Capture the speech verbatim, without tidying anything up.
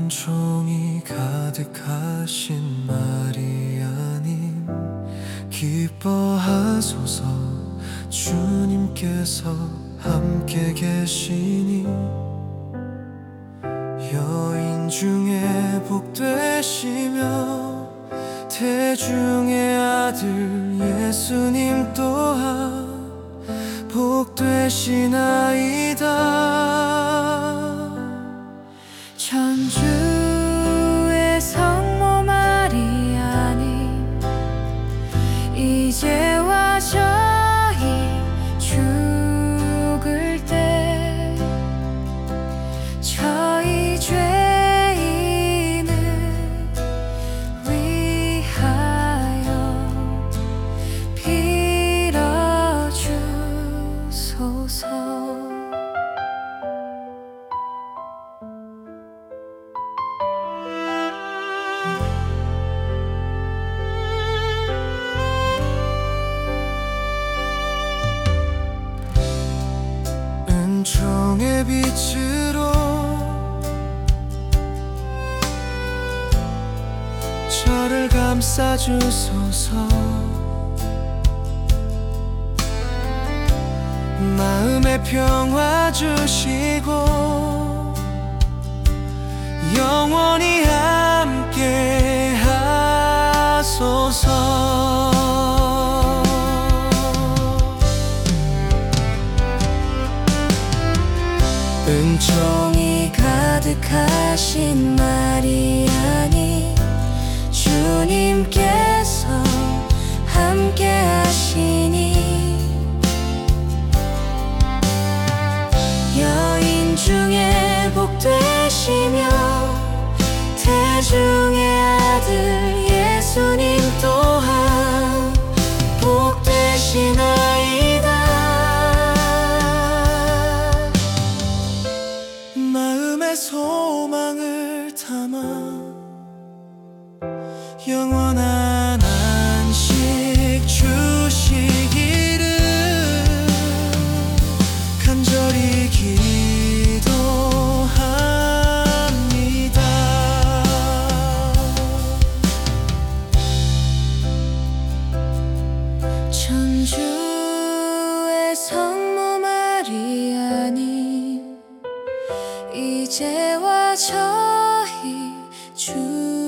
은총이 가득하신 마리아님, 기뻐하소서. 주님께서 함께 계시니 여인 중에 복되시며 태중의 아들 예수님 또한 복되시나이다. 천주의 성모 마리아님, 이제와 저희 죽을 때 저희 죄인을 위하여 빌어주소서. 은총의 빛으로 저를 감싸주소서. 마음의 평화 주시고 영원히 함께 하소서. 은총이 가득하신 마리아님, 주님께서 함께 하시니 여인 중에 복되시며 태중의 아들 예수님 또한 복되시나이다. 마음의 소망을 담아 영원한 안식 주시기를 간절히 기도합니다. 천주의 성모 마리아님, 이제와 저희 주